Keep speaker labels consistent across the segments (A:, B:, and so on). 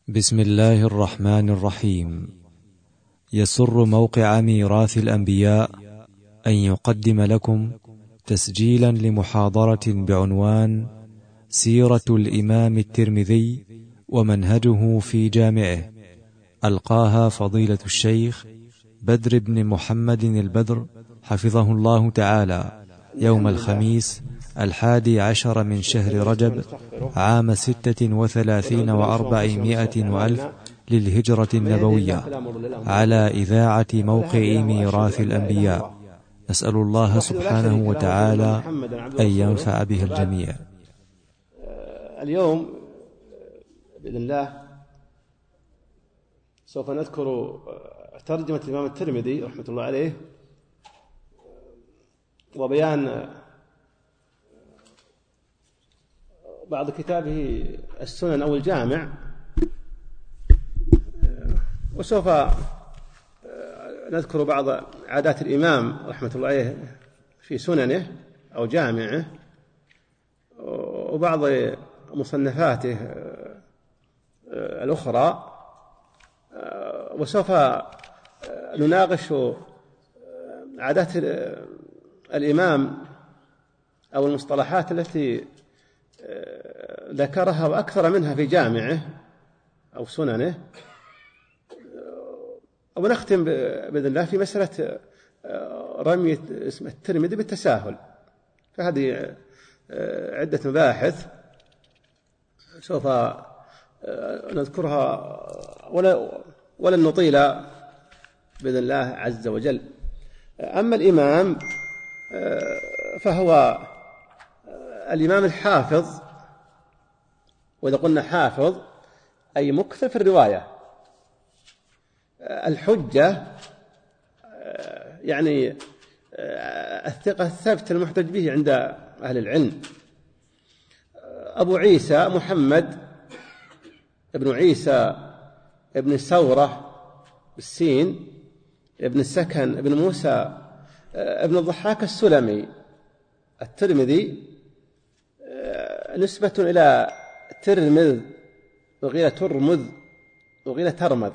A: بسم الله الرحمن الرحيم. يسر موقع ميراث الأنبياء أن يقدم لكم تسجيلا لمحاضرة بعنوان سيرة الإمام الترمذي ومنهجه في جامعه، ألقاها فضيلة الشيخ بدر بن محمد البدر حفظه الله تعالى يوم الخميس 11 من شهر رجب عام 36 و400 وألف للهجرة النبوية، على إذاعة موقع ميراث الأنبياء. نسأل الله سبحانه وتعالى أن ينفع به الجميع.
B: اليوم بإذن الله سوف نذكر ترجمة الإمام الترمذي رحمة الله عليه، وبيان بعض كتابه السنن أو الجامع، وسوف نذكر بعض عادات الإمام رحمة الله عليه في سننه أو جامعه، وبعض مصنفاته الأخرى، وسوف نناقش عادات الإمام أو المصطلحات التي ذكرها وأكثر منها في جامعه أو سننه، ونختم بإذن الله في مسألة رمي اسم الترمذي بالتساهل. فهذه عدة مباحث سوف نذكرها ولن نطيل بإذن الله عز وجل. أما الإمام فهو الإمام الحافظ، وإذا قلنا حافظ أي مكثر في الرواية، الحجة يعني الثقة الثابت المحتج به عند أهل العلم. أبو عيسى محمد ابن عيسى ابن ثورة بالسين ابن السكن ابن موسى ابن الضحاك السلمي الترمذي، نسبة إلى ترمذ وقيل ترمذ وقيل ترمذ.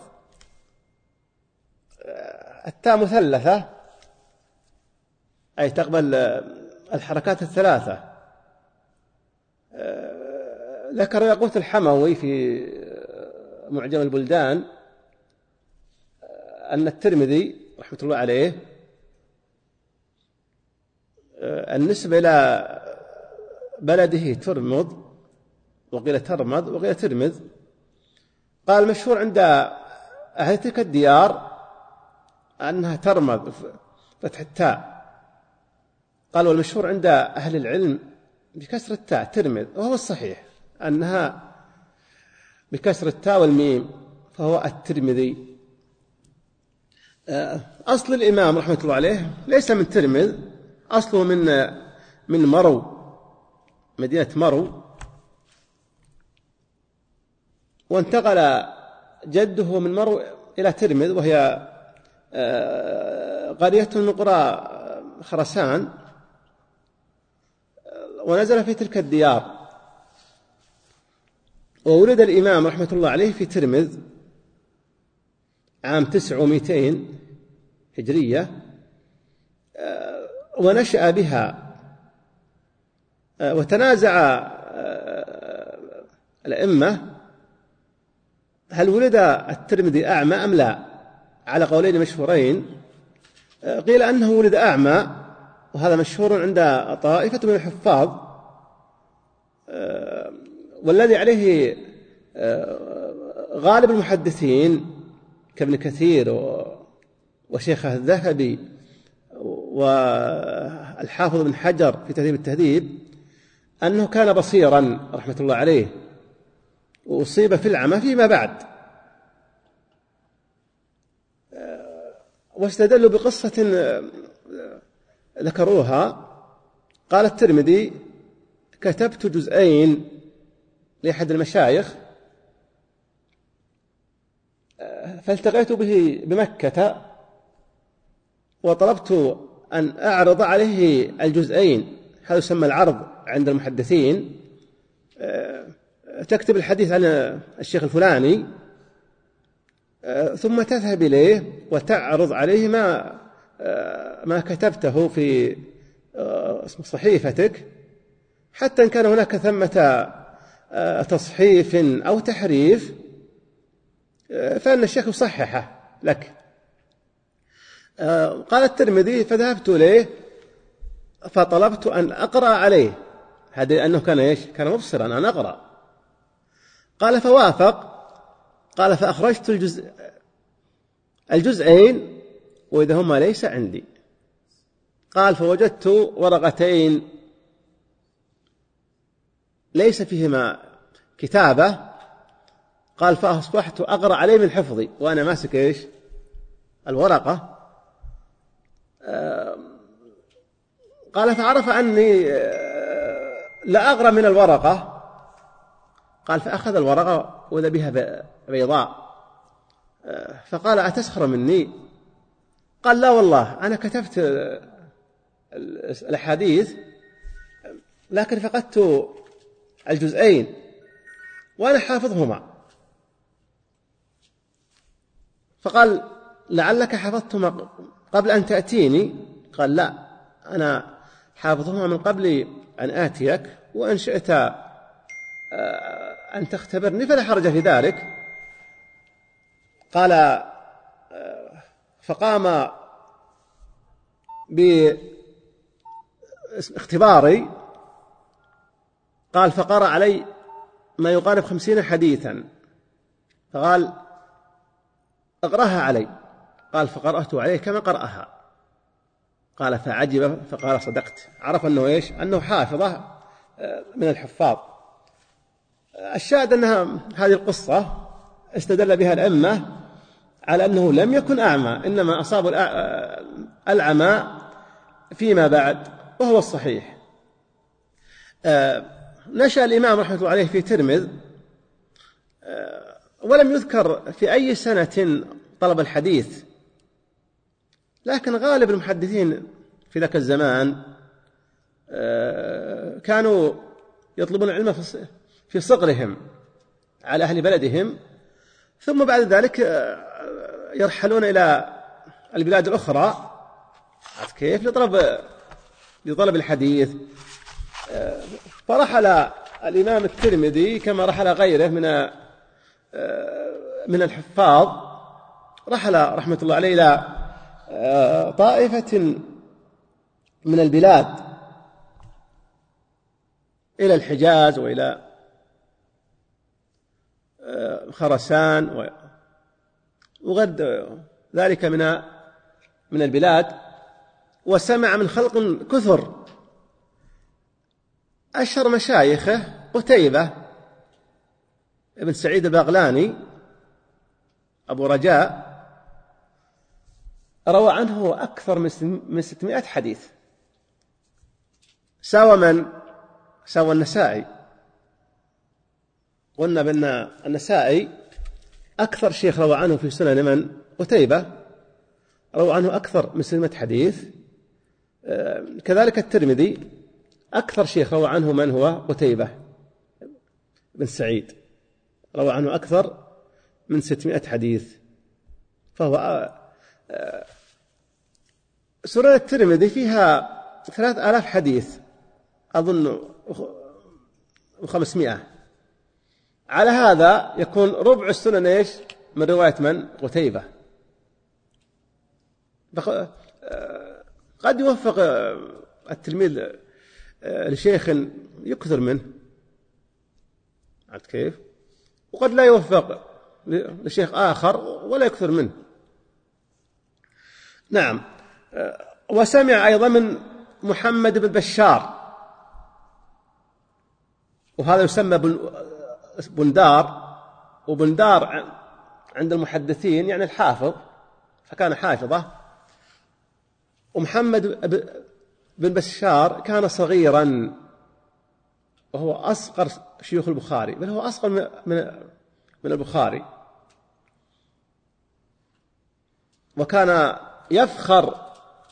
B: التاء مثلثة أي تقبل الحركات الثلاثة. ذكر ياقوت الحموي في معجم البلدان أن الترمذي رحمة الله عليه النسبة إلى بلده ترمذ وقيل ترمذ وقيل ترمذ. قال مشهور عند أهل تلك الديار أنها ترمذ فتح التاء. قال والمشهور عند أهل العلم بكسر التاء ترمذ، وهو الصحيح أنها بكسر التاء والميم، فهو الترمذي. أصل الإمام رحمة الله عليه ليس من ترمذ، أصله من مرو، مدينة مرو، وانتقل جده من مرو إلى ترمذ، وهي قرية من قرى خرسان، ونزل في تلك الديار. وولد الإمام رحمة الله عليه في ترمذ عام 900 هجرية، ونشأ بها. وتنازع الأئمة هل ولد الترمذي أعمى أم لا، على قولين مشهورين. قيل أنه ولد أعمى، وهذا مشهور عند طائفة من الحفاظ، والذي عليه غالب المحدثين كابن كثير وشيخه الذهبي والحافظ بن حجر في تهذيب التهذيب، أنه كان بصيرا رحمة الله عليه، وأصيب في العمى فيما بعد. واستدلوا بقصة ذكروها. قال الترمذي كتبت جزئين لأحد المشايخ، فالتقيت به بمكة وطلبت أن أعرض عليه الجزئين. هذا يسمى العرض عند المحدثين. تكتب الحديث عن الشيخ الفلاني ثم تذهب إليه وتعرض عليه ما كتبته في صحيفتك، حتى إن كان هناك ثمة تصحيف أو تحريف فإن الشيخ يصححه لك. قال الترمذي: فذهبت إليه فطلبت أن أقرأ عليه، هذا لأنه كان إيش؟ كان مبصرا أن أقرأ. قال: فوافق. قال: فأخرجت الجزئين وإذا هما ليس عندي. قال: فوجدت ورقتين ليس فيهما كتابة. قال: فأصبحت أقرأ عليه من حفظي وأنا ماسك إيش؟ الورقة. قال: فعرف أني لا أقرأ من الورقة. قال: فأخذ الورقة وإذا بها بيضاء. فقال: أتسخر مني؟ قال: لا والله، أنا كتبت الأحاديث لكن فقدت الجزئين وأنا حافظهما. فقال: لعلك حفظتهما قبل أن تأتيني؟ قال: لا، أنا حافظهما من قبل أن آتيك، وإن شئت أن تختبرني فلا حرج في ذلك. قال: فقام باختباري. قال: فقرأ علي ما يقارب 50 حديثا. فقال: اقرأها علي. قال: فقرأت عليه كما قرأها. قال: فعجب. فقال: صدقت. عرف أنه إيش؟ أنه حافظة من الحفاظ. الشاهد أنها هذه القصة استدل بها الأئمة على أنه لم يكن أعمى، إنما أصاب العمى فيما بعد، وهو الصحيح. نشأ الإمام رحمه الله عليه في ترمذ، ولم يذكر في أي سنة طلب الحديث، لكن غالب المحدثين في ذاك الزمان كانوا يطلبون العلم في صغرهم على أهل بلدهم، ثم بعد ذلك يرحلون إلى البلاد الأخرى كيف لطلب الحديث. فرحل الإمام الترمذي كما رحل غيره من الحفاظ، رحل رحمة الله عليه إلى طائفة من البلاد، إلى الحجاز وإلى خرسان وغير ذلك من البلاد، وسمع من خلق كثر. أشهر مشايخه قتيبة ابن سعيد البغلاني أبو رجاء، روى عنه أكثر من 600 حديث، ساوى النسائي. قلنا بأن النسائي أكثر شيخ روى عنه في سنن من قتيبة، روى عنه أكثر من 600 حديث. كذلك الترمذي أكثر شيخ روى عنه من هو قتيبة بن سعيد، روى عنه أكثر من 600 حديث. فهو سنن الترمذي فيها 3000 حديث أظن 500. على هذا يكون ربع السنن إيش؟ من رواية من؟ قتيبة. قد يوفق التلميذ لشيخ يكثر منه، عرفت كيف؟ وقد لا يوفق لشيخ آخر ولا يكثر منه. نعم. وسمع أيضا من محمد بن بشار، وهذا يسمى بندار، وبندار عند المحدثين يعني الحافظ، فكان حافظة. ومحمد بن بشار كان صغيرا، وهو أصغر شيوخ البخاري، بل هو أصغر من البخاري، وكان يفخر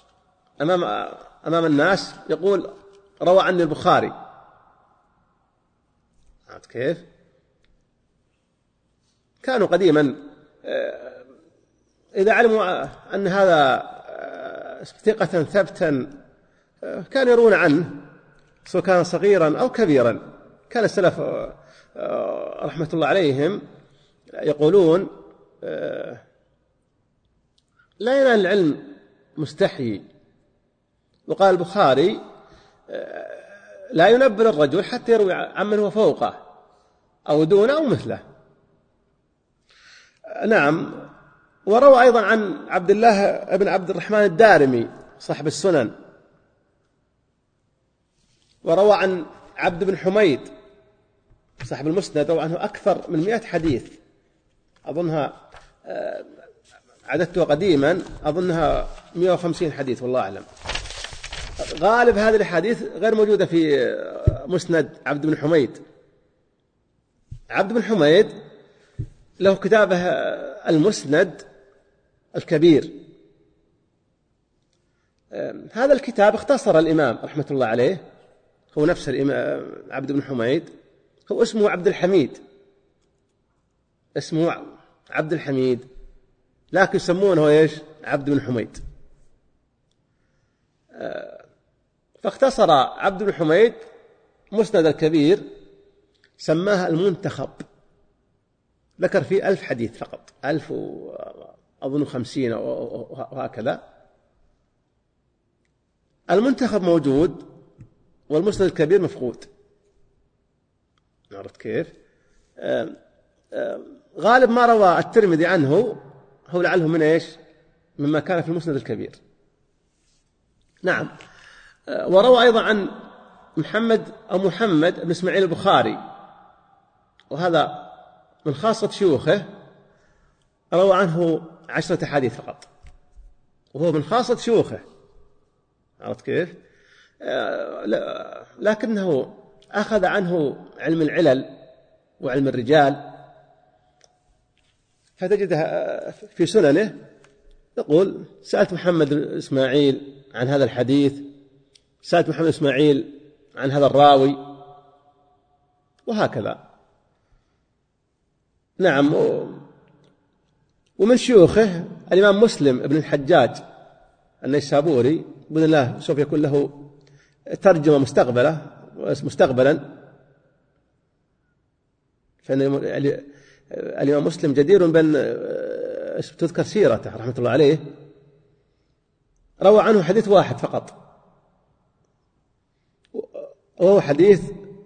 B: أمام الناس، يقول: روى عني البخاري. عرفت كيف؟ كانوا قديما إذا علموا أن هذا ثقة ثبتا كانوا يرون عنه سواء كان صغيرا أو كبيرا. كان السلف رحمة الله عليهم يقولون لا ينال العلم مستحيي. وقال البخاري لا ينبل الرجل حتى يروي عمن هو فوقه أو دونه أو مثله. نعم. وروى أيضا عن عبد الله بن عبد الرحمن الدارمي صاحب السنن، وروى عن عبد بن حميد صاحب المسند، روى عنه أكثر من 100 حديث، أظنها عددتها قديما، أظنها 150 حديث والله أعلم. غالب هذه الحديث غير موجودة في مسند عبد بن حميد. عبد بن حميد له كتابه المسند الكبير. هذا الكتاب اختصر الإمام رحمة الله عليه، هو نفس الإمام عبد بن حميد، هو اسمه عبد الحميد، اسمه عبد الحميد، لكن يسمونه ايش؟ عبد بن حميد. فاختصر عبد بن حميد مسند الكبير، سماها المنتخب، ذكر فيه 1000 حديث فقط، 1050 وهكذا. المنتخب موجود والمسند الكبير مفقود. عرفت كيف؟ غالب ما روى الترمذي عنه هو لعله من ايش؟ مما كان في المسند الكبير. نعم. وروى أيضا عن محمد بن إسماعيل البخاري، وهذا من خاصة شيوخه، روى عنه 10 حديث فقط، وهو من خاصة شيوخه. عرفت كيف؟ لكنه أخذ عنه علم العلل وعلم الرجال، فتجدها في سننه يقول: سألت محمد إسماعيل عن هذا الحديث، سألت محمد إسماعيل عن هذا الراوي، وهكذا. نعم. ومن شيوخه الإمام مسلم بن الحجاج النيسابوري، بإذن الله سوف يكون له ترجمة مستقبلا، فإن الإمام مسلم جدير بأن تذكر سيرته رحمة الله عليه. روى عنه حديث واحد فقط، وهو حديث: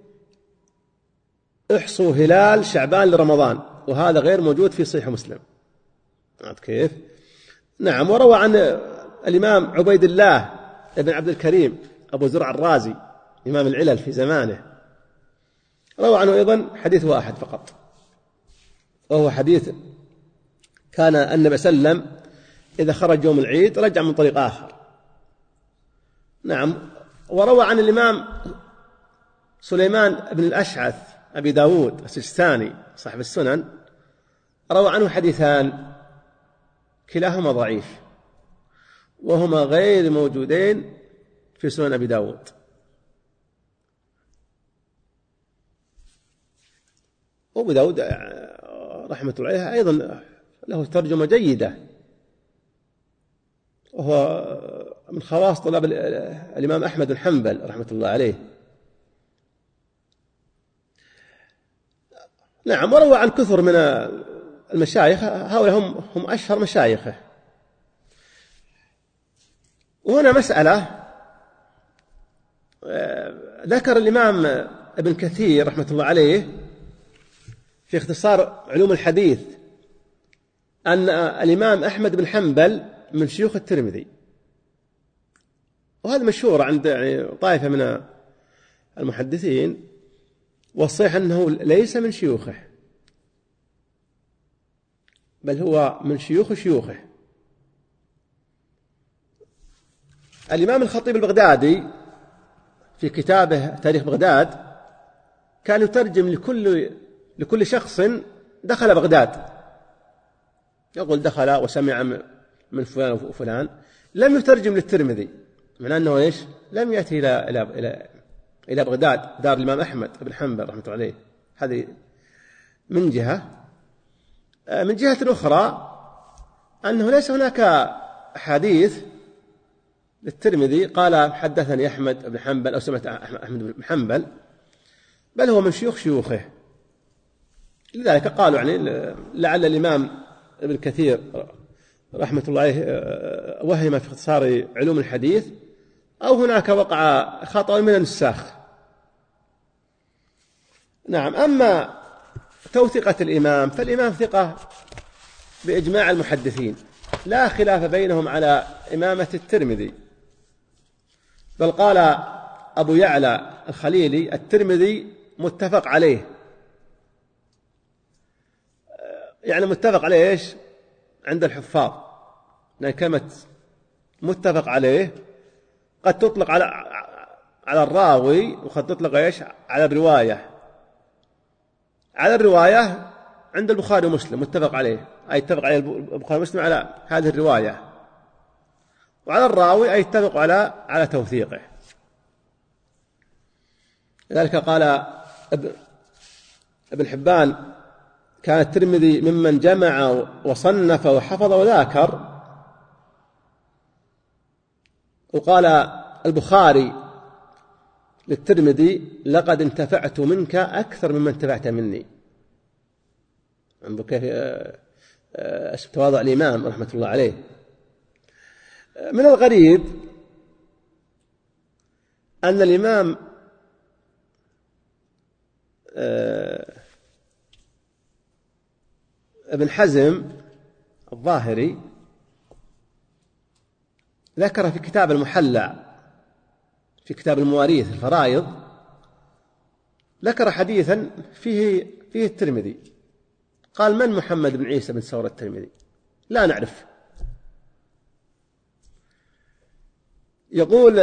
B: احصوا هلال شعبان لرمضان، وهذا غير موجود في صحيح مسلم. عرفت كيف؟ نعم. وروى عن الإمام عبيد الله بن عبد الكريم أبو زرع الرازي إمام العلل في زمانه، روى عنه أيضا حديث واحد فقط، وهو حديث: كان النبي صلى الله عليه وسلم إذا خرج يوم العيد رجع من طريق آخر. نعم. وروى عن الإمام سليمان بن الأشعث أبي داود السجستاني صاحب السنن، روى عنه حديثان كلاهما ضعيف، وهما غير موجودين في سنن أبي داود. وأبو داود رحمة الله عليه أيضا له ترجمة جيدة، وهو من خواص طلاب الإمام أحمد بن حنبل رحمة الله عليه. نعم. وروى عن كثر من المشايخ، هؤلاء هم أشهر مشايخه. وهنا مسألة ذكر الإمام ابن كثير رحمة الله عليه في اختصار علوم الحديث أن الإمام أحمد بن حنبل من شيوخ الترمذي، وهذا مشهور عند طائفة من المحدثين، والصحيح أنه ليس من شيوخه، بل هو من شيوخه. الإمام الخطيب البغدادي في كتابه تاريخ بغداد كان يترجم لكل شخص دخل بغداد، يقول دخل وسمع من فلان وفلان. لم يترجم للترمذي، من أنه إيش؟ لم يأتي إلى بغداد دار الإمام أحمد بن حنبل رحمة الله عليه. هذه من جهة. من جهة أخرى أنه ليس هناك حديث للترمذي قال حدثني أحمد بن حنبل أو سمعت أحمد بن حنبل، بل هو من شيوخ شيوخه. لذلك قالوا يعني لعل الإمام ابن كثير رحمة الله عليه وهم في اختصار علوم الحديث، أو هناك وقع خطأ من النساخ. نعم. أما توثيقة الإمام فالإمام ثقة بإجماع المحدثين، لا خلاف بينهم على إمامة الترمذي، بل قال أبو يعلى الخليلي الترمذي متفق عليه. يعني متفق عليه إيش عند الحفاظ؟ لأن كلمة متفق عليه قد تطلق على الراوي، وقد تطلق إيش على الرواية. على الرواية عند البخاري ومسلم متفق عليه، أي اتفق عليه البخاري ومسلم على هذه الرواية، وعلى الراوي أي اتفق على توثيقه. لذلك قال ابن حبان كان الترمذي ممن جمع وصنف وحفظ وذاكر. وقال البخاري للترمذي لقد انتفعت منك أكثر مما انتفعت مني. انظر كيف تواضع الإمام رحمة الله عليه. من الغريب أن الإمام ابن حزم الظاهري ذكر في كتاب المحلى في كتاب المواريث الفرائض، ذكر حديثا فيه الترمذي، قال من محمد بن عيسى بن ثور الترمذي؟ لا نعرف. يقول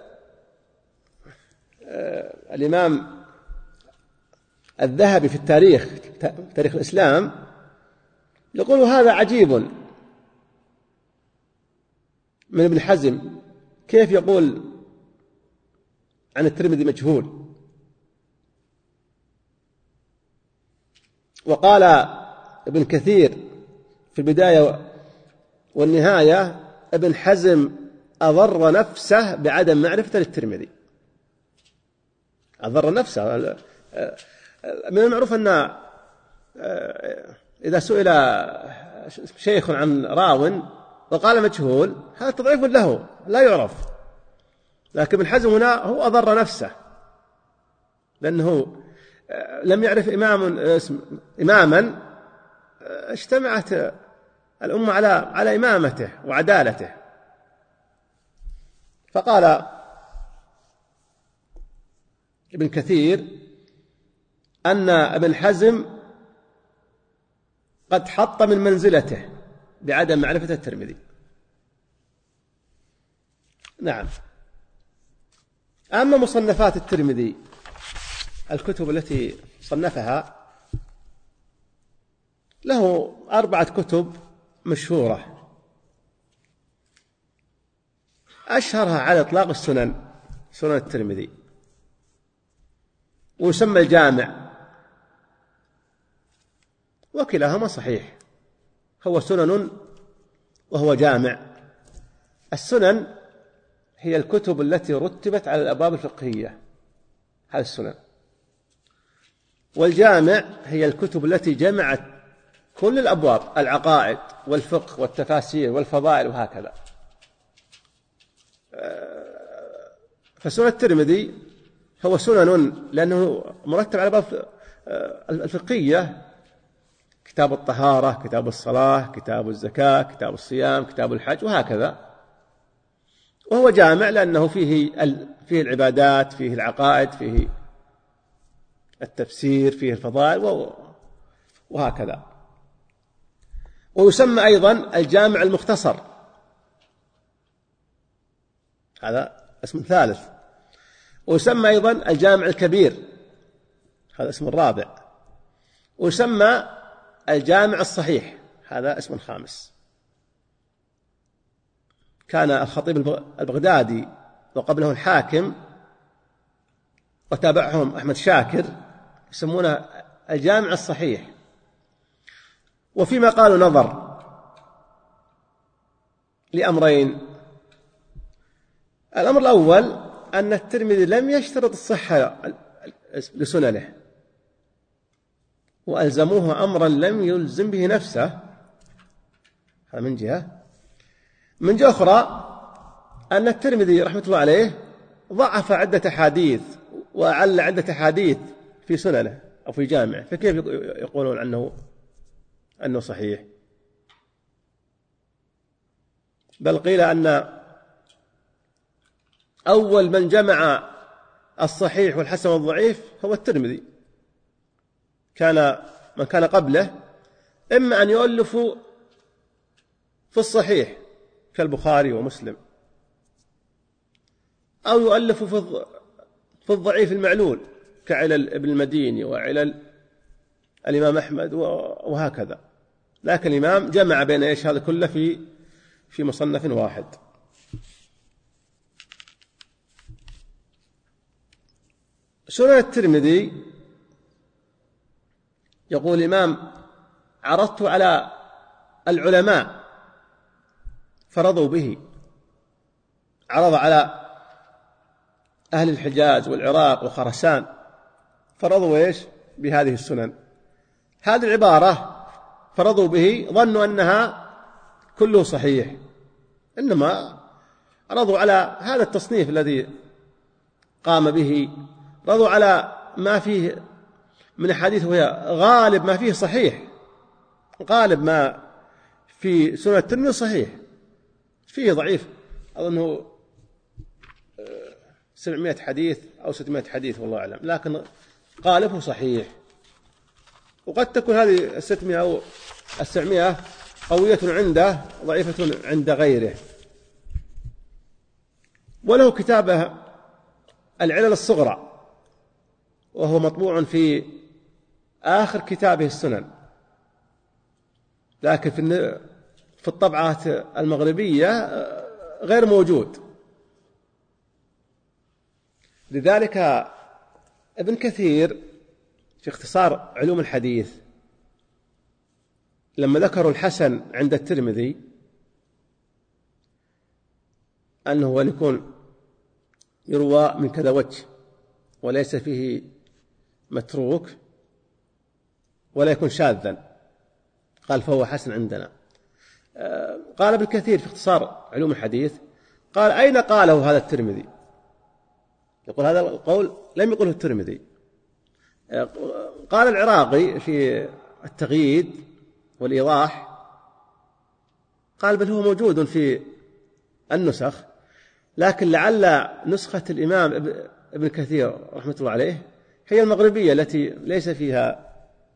B: الإمام الذهبي في التاريخ، تاريخ الإسلام، يقول هذا عجيب من ابن حزم، كيف يقول عن الترمذي مجهول؟ وقال ابن كثير في البداية والنهاية ابن حزم أضر نفسه بعدم معرفة للترمذي. أضر نفسه. من المعروف أن إذا سئل شيخ عن راو وقال مجهول هذا تضعيف له لا يعرف، لكن ابن حزم هنا هو أضر نفسه، لأنه لم يعرف إماما اجتمعت الأمة على إمامته وعدالته. فقال ابن كثير أن ابن حزم قد حط من منزلته بعدم معرفة الترمذي. نعم. أما مصنفات الترمذي، الكتب التي صنفها، له 4 كتب مشهورة، أشهرها على إطلاق سنن الترمذي، ويسمى الجامع، وكلاهما صحيح، هو سنن وهو جامع. السنن هي الكتب التي رتبت على الأبواب الفقهية، هذه السنن. والجامع هي الكتب التي جمعت كل الأبواب، العقائد والفقه والتفاسير والفضائل وهكذا. فسنن الترمذي هو سنن لأنه مرتب على الأبواب الفقهية، كتاب الطهارة، كتاب الصلاة، كتاب الزكاة، كتاب الصيام، كتاب الحج وهكذا. وهو جامع لأنه فيه العبادات، فيه العقائد، فيه التفسير، فيه الفضائل وهكذا. ويسمى أيضا الجامع المختصر، هذا اسم ثالث. ويسمى أيضا الجامع الكبير، هذا اسم رابع. ويسمى الجامع الصحيح، هذا اسم خامس. كان الخطيب البغدادي وقبله الحاكم وتابعهم أحمد شاكر يسمونه الجامع الصحيح. وفيما قالوا نظر، لأمرين. الأمر الأول أن الترمذي لم يشترط الصحة لسننه، وألزموه أمرا لم يلزم به نفسه، هذا من جهة. من جهة أخرى أن الترمذي رحمة الله عليه ضعف عدة أحاديث وأعل عدة أحاديث في سننه أو في جامعه، فكيف يقولون أنه صحيح؟ بل قيل أن أول من جمع الصحيح والحسن والضعيف هو الترمذي. من كان قبله إما أن يؤلفوا في الصحيح كالبخاري ومسلم، أو يؤلفوا في الضعيف المعلول كعلل ابن المديني وعلل الإمام أحمد وهكذا. لكن الإمام جمع بين هذا كله في مصنف واحد. سنن الترمذي يقول الإمام: عرضت على العلماء فرضوا به. عرض على أهل الحجاز والعراق وخراسان فرضوا بهذه السنن. هذه العبارة فرضوا به ظنوا أنها كله صحيح، إنما رضوا على هذا التصنيف الذي قام به، رضوا على ما فيه من أحاديث وهي غالب ما فيه صحيح. غالب ما في سنن الترمذي صحيح، فيه ضعيف أظنه 700 حديث أو 600 حديث والله أعلم، لكن غالبه صحيح. وقد تكون هذه 600 أو 700 قوية عنده ضعيفة عند غيره. وله كتابه العلل الصغرى، وهو مطبوع في آخر كتابه السنن، لكن في الطبعات المغربية غير موجود. لذلك ابن كثير في اختصار علوم الحديث لما ذكروا الحسن عند الترمذي أنه أن يكون يروى من كذا وجه وليس فيه متروك ولا يكون شاذا، قال فهو حسن عندنا. قال ابن كثير في اختصار علوم الحديث قال: أين قاله هذا الترمذي؟ يقول هذا القول لم يقله الترمذي. قال العراقي في التغييد والإيضاح قال: بل هو موجود في النسخ، لكن لعل نسخة الإمام ابن كثير رحمة الله عليه هي المغربية التي ليس فيها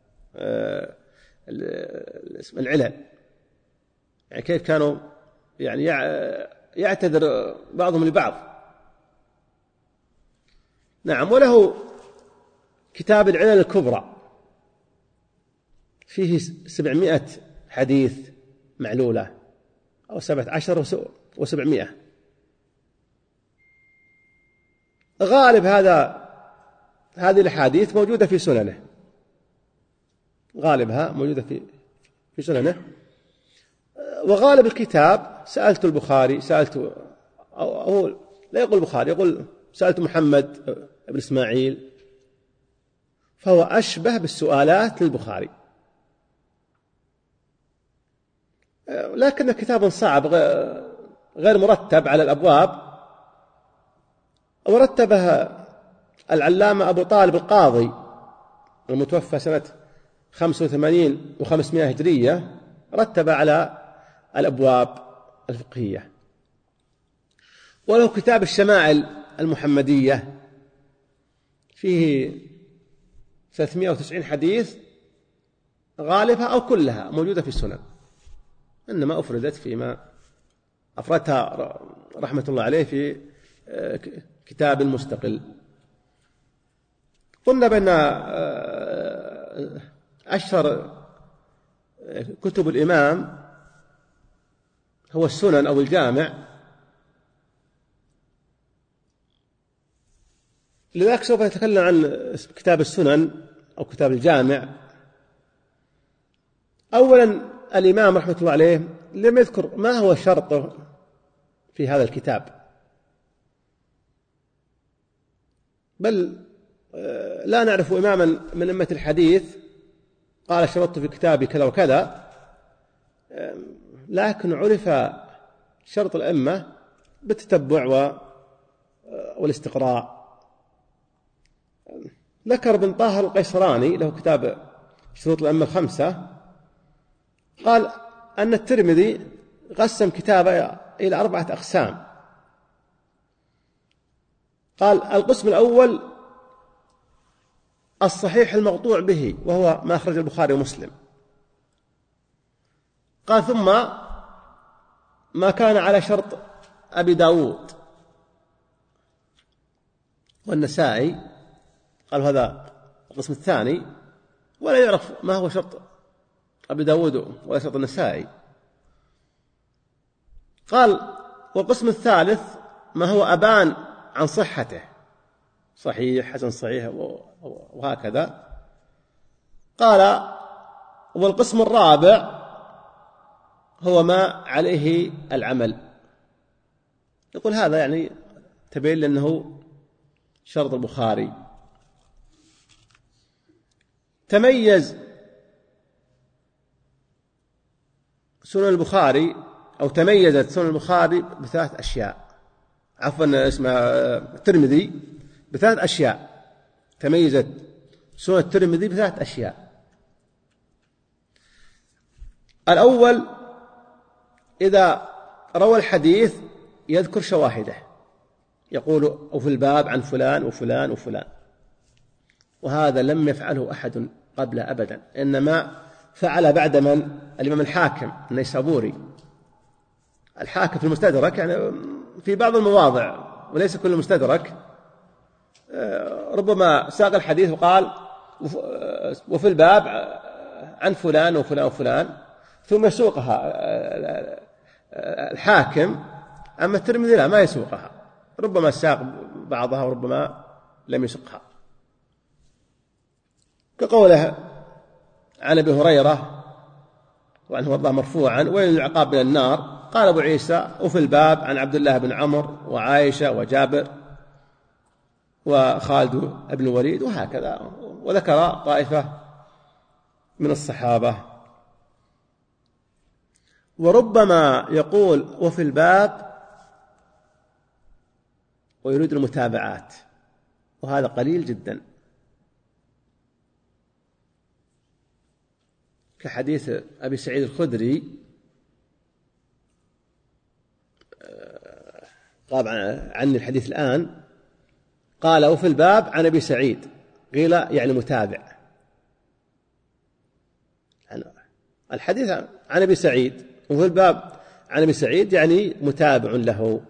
B: العلل. يعني كيف كانوا يعني يعتذر بعضهم لبعض. نعم. وله كتاب العلل الكبرى فيه 700 حديث معلولة أو 17 و700. غالب هذه الحديث موجودة في سننه، غالبها موجودة في سننه. وغالب الكتاب سألت البخاري، سألت أو لا يقول البخاري، يقول سألت محمد بن إسماعيل، فهو أشبه بالسؤالات للبخاري. لكن كتاب صعب غير مرتب على الأبواب، ورتبها العلامة أبو طالب القاضي المتوفى سنة 85 و500 هجرية، رتب على الأبواب الفقهية. وله كتاب الشمائل المحمدية فيه 390 حديث، غالبها أو كلها موجودة في السنن، إنما أفردت فيما أفردها رحمة الله عليه في كتاب مستقل. قلنا بأن أشهر كتب الإمام هو السنن أو الجامع، لذلك سوف نتكلم عن كتاب السنن أو كتاب الجامع. أولا الإمام رحمة الله عليه لم يذكر ما هو شرطه في هذا الكتاب، بل لا نعرف إماما من أئمة الحديث قال شرطت في كتابي كذا وكذا، لكن عرف شرط الأئمة بالتتبع والاستقراء. ذكر ابن طاهر القيسراني له كتاب شروط الأئمة الخمسة، قال أن الترمذي قسم كتابه إلى 4 أقسام. قال القسم الأول الصحيح المقطوع به، وهو ما أخرج البخاري ومسلم. قال ثم ما كان على شرط أبي داود والنسائي، قال هذا القسم الثاني، ولا يعرف ما هو شرط أبي داود ولا شرط النسائي. قال والقسم الثالث ما هو أبان عن صحته، صحيح حسن صحيح وهكذا. قال والقسم الرابع هو ما عليه العمل. يقول هذا يعني تبين لأنه شرط البخاري. تميز سنن البخاري أو تميزت سنن البخاري ب3 أشياء، عفوا اسمها الترمذي ب3 أشياء. تميزت سنن الترمذي ب3 أشياء. الأول إذا روى الحديث يذكر شواهده، يقول وفي الباب عن فلان وفلان وفلان، وهذا لم يفعله أحد قبل أبدا، إنما فعل بعد من؟ الإمام الحاكم النيسابوري. الحاكم في المستدرك يعني في بعض المواضع وليس كل المستدرك ربما ساق الحديث وقال وفي الباب عن فلان وفلان وفلان، ثم يسوقها الحاكم. أما الترمذي لا، ما يسوقها، ربما ساق بعضها وربما لم يسقها، كقوله عن أبي هريرة وعنه الله مرفوعا ويل العقاب من النار. قال أبو عيسى وفي الباب عن عبد الله بن عمر وعائشة وجابر وخالد بن الوليد وهكذا، وذكر طائفة من الصحابة. وربما يقول وفي الباب ويريد المتابعات، وهذا قليل جدا، كحديث أبي سعيد الخدري غاب عني الحديث الآن، قال وفي الباب عن أبي سعيد، قيل يعني متابع. الحديث عن أبي سعيد وفي الباب عن أبي سعيد يعني متابع له،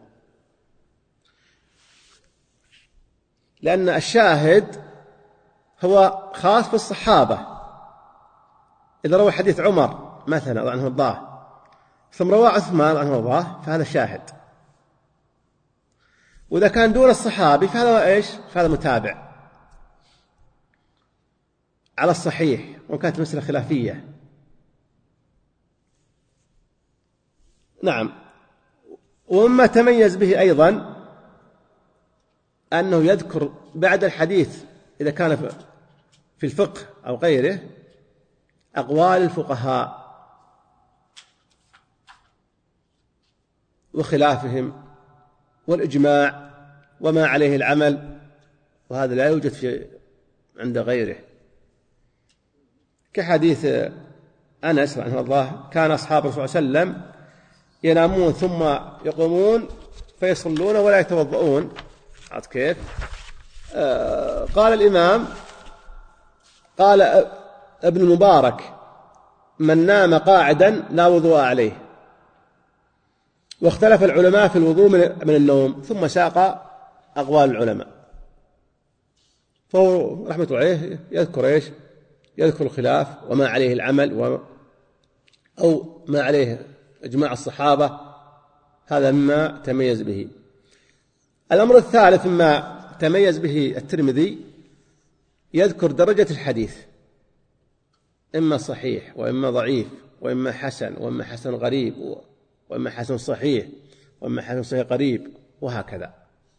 B: لأن الشاهد هو خاص بالصحابة. إذا روى حديث عمر مثلا عنه الله ثم روى عثمان عنه الله فهذا شاهد، وإذا كان دون الصحابي فهذا إيش؟ فهذا متابع على الصحيح، وكانت مسألة خلافية. نعم. ومما تميز به أيضا أنه يذكر بعد الحديث إذا كان في الفقه أو غيره أقوال الفقهاء وخلافهم والإجماع وما عليه العمل، وهذا لا يوجد عند غيره، كحديث أنس رحمه الله كان أصحاب الرسول صلى الله عليه وسلم ينامون ثم يقومون فيصلون ولا يتوضؤون. عاد كيف؟ قال الإمام قال ابن المبارك من نام قاعدا لا وضوء عليه، واختلف العلماء في الوضوء من النوم، ثم ساق أقوال العلماء. فهو رحمة الله عليه يذكر إيش؟ يذكر الخلاف وما عليه العمل أو ما عليه إجماع الصحابة، هذا مما تميز به. الأمر الثالث مما تميز به الترمذي يذكر درجة الحديث، إما صحيح وإما ضعيف وإما حسن، وإما حسن غريب، وإما حسن صحيح، وإما حسن صحيح قريب، وهكذا.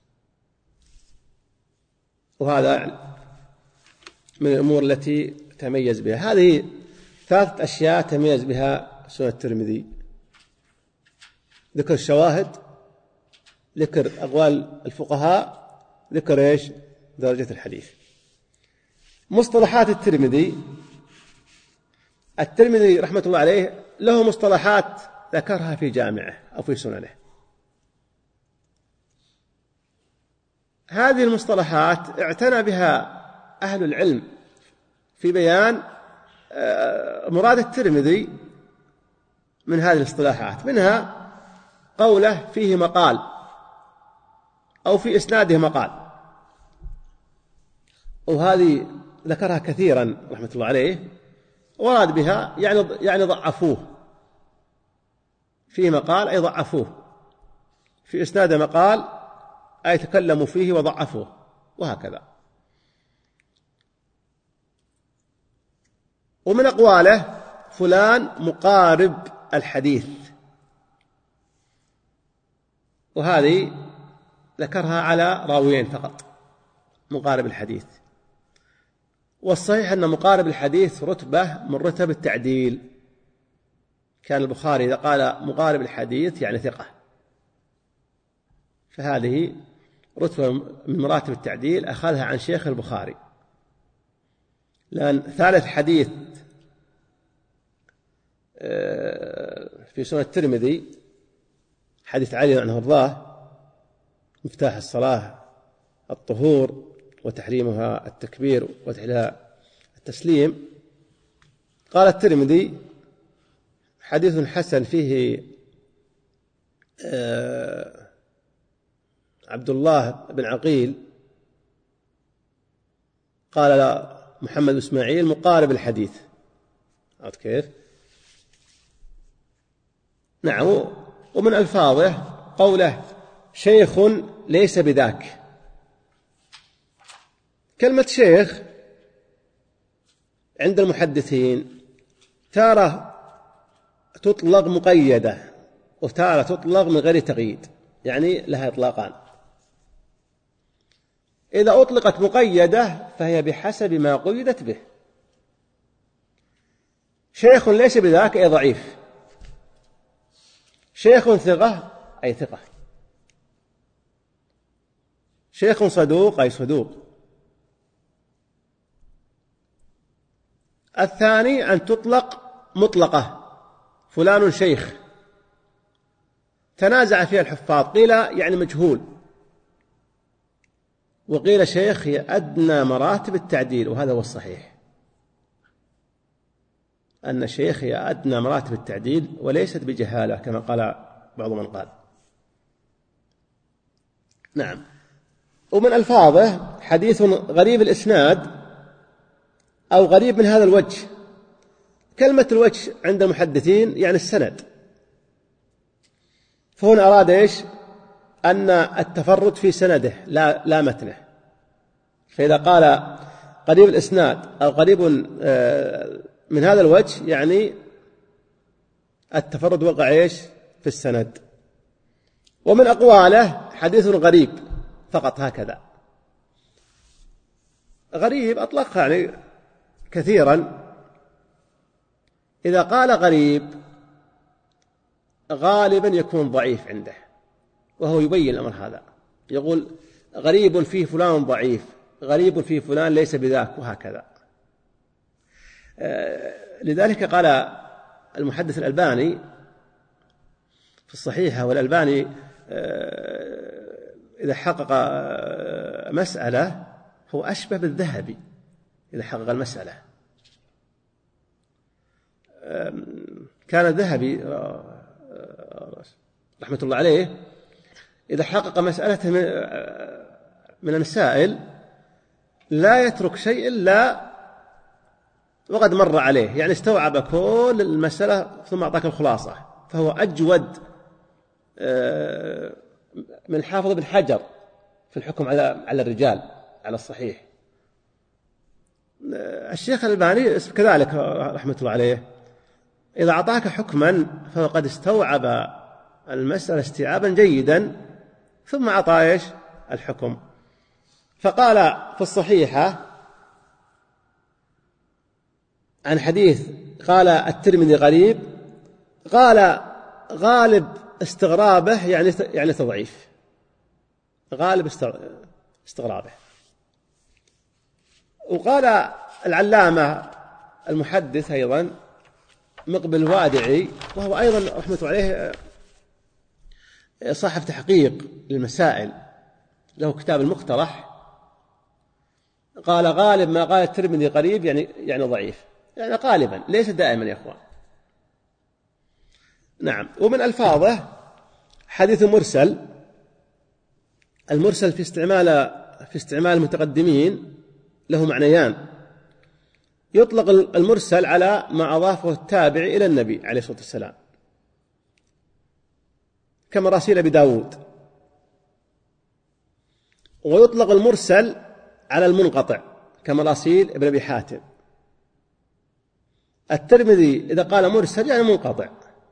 B: وهذا من الأمور التي تميز بها. هذه 3 أشياء تميز بها سنن الترمذي: ذكر الشواهد، ذكر أقوال الفقهاء، ذكر إيش؟ درجة الحديث. مصطلحات الترمذي رحمة الله عليه له مصطلحات ذكرها في جامعه أو في سننه. هذه المصطلحات اعتنى بها أهل العلم في بيان مراد الترمذي من هذه الاصطلاحات. منها قوله فيه مقال أو في إسناده مقال، وهذه ذكرها كثيرا رحمة الله عليه، وراد بها يعني ضعفوه. فيه مقال أي ضعفوه، في إسناده مقال أي تكلموا فيه وضعفوه، وهكذا. ومن أقواله فلان مقارب الحديث، وهذه ذكرها على راويين فقط، مقارب الحديث. والصحيح أن مقارب الحديث رتبة من رتب التعديل. كان البخاري إذا قال مقارب الحديث يعني ثقة، فهذه رتبة من مراتب التعديل أخذها عن شيخ البخاري، لأن ثالث حديث في سنن الترمذي حديث علي عنه وارضاه: مفتاح الصلاة الطهور وتحريمها التكبير وتحليلها التسليم. قال الترمذي: حديث حسن فيه عبد الله بن عقيل. قال لا محمد إسماعيل مقارب الحديث. عرفت كيف؟ نعم. ومن ألفاظه قوله شيخ ليس بذاك. كلمة شيخ عند المحدثين تارة تطلق مقيدة وتارة تطلق من غير تقييد، يعني لها إطلاقان. إذا أطلقت مقيدة فهي بحسب ما قيدت به. شيخ ليس بذاك أي ضعيف، شيخ ثقة أي ثقة، شيخ صدوق أي صدوق. الثاني أن تطلق مطلقة: فلان شيخ. تنازع فيها الحفاظ، قيل يعني مجهول، وقيل شيخ هي أدنى مراتب التعديل، وهذا هو الصحيح، أن الشيخ هي أدنى مراتب التعديل وليست بجهالة كما قال بعض من قال. نعم. ومن ألفاظه حديث غريب الإسناد أو غريب من هذا الوجه. كلمة الوجه عند المحدثين يعني السند، فهنا أراد إيش؟ أن التفرد في سنده لا متنه. فإذا قال قريب الإسناد أو قريب من هذا الوجه يعني التفرد وقع إيش؟ في السند. ومن أقواله حديث غريب فقط، هكذا. غريب أطلقها يعني كثيرا. إذا قال غريب غالبا يكون ضعيف عنده، وهو يبين الأمر هذا، يقول غريب فيه فلان ضعيف، غريب فيه فلان ليس بذاك، وهكذا. لذلك قال المحدث الألباني في الصحيحة، والألباني إذا حقق مسألة هو أشبه بالذهبي إذا حقق المسألة. كان الذهبي رحمة الله عليه إذا حقق مسألة من المسائل لا يترك شيء إلا وقد مر عليه، يعني استوعب كل المسألة ثم أعطاك الخلاصة. فهو أجود من حافظ بن حجر في الحكم على الرجال على الصحيح. الشيخ الألباني كذلك رحمة الله عليه إذا أعطاك حكما فهو قد استوعب المسألة استيعابا جيدا ثم أعطى الحكم. فقال في الصحيحة عن حديث قال الترمذي غريب، قال غالب استغرابه يعني تضعيف، غالب استغرابه. وقال العلامة المحدث أيضا مقبل الوادعي، وهو أيضا رحمة عليه صاحب تحقيق للمسائل، له كتاب المقترح، قال غالب ما قال الترمذي قريب يعني ضعيف، يعني غالبا ليس دائما يا أخوان. نعم. ومن ألفاظه حديث مرسل. المرسل في استعمال المتقدمين له معنيان: يطلق المرسل على ما أضافه التابع إلى النبي عليه الصلاة والسلام كمراسيل أبي داود، ويطلق المرسل على المنقطع كمراسيل ابن أبي حاتم. الترمذي إذا قال مرسل يعني منقطع،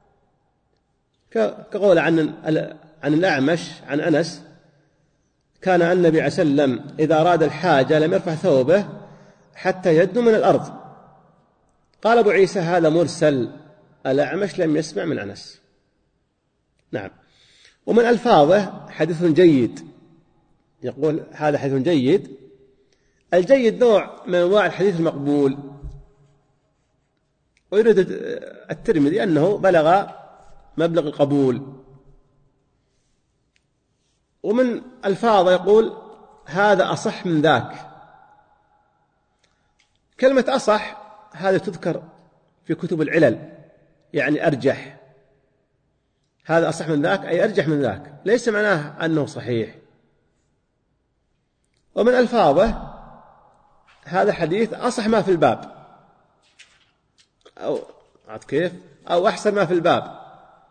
B: كقول عن الأعمش عن أنس: كان النبي عليه وسلم إذا أراد الحاجة لم يرفع ثوبه حتى يدنو من الأرض. قال أبو عيسى: هذا مرسل، الأعمش لم يسمع من أنس. نعم. ومن ألفاظه حديث جيد. يقول هذا حديث جيد. الجيد نوع من أنواع الحديث المقبول، ويريد الترمذي أنه بلغ مبلغ القبول. ومن ألفاظه يقول هذا أصح من ذاك. كلمة أصح هذا تذكر في كتب العلل، يعني أرجح. هذا أصح من ذاك أي أرجح من ذاك، ليس معناه أنه صحيح. ومن ألفاظه هذا حديث أصح ما في الباب، أو أحسن ما في الباب.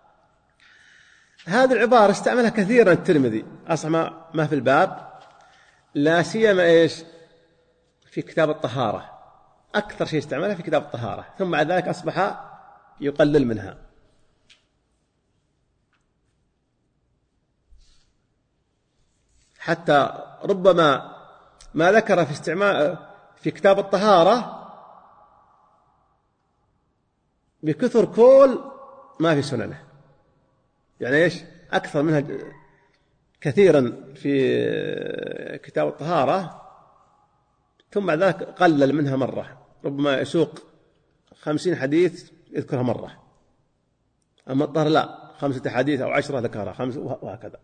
B: هذه العبارة استعملها كثيرا الترمذي، أصح ما في الباب، لا سيما في كتاب الطهارة، أكثر شيء استعملها في كتاب الطهارة، ثم بعد ذلك أصبح يقلل منها. حتى ربما ما ذكر في استعمال في كتاب الطهارة بكثر كل ما في سننه، يعني أكثر منها كثيرا في كتاب الطهارة، ثم بعد ذلك قلل منها مرة، ربما يسوق 50 حديث يذكرها مرة، أما الطهر لا، 5 حديث أو 10 ذكرها 5 وهكذا.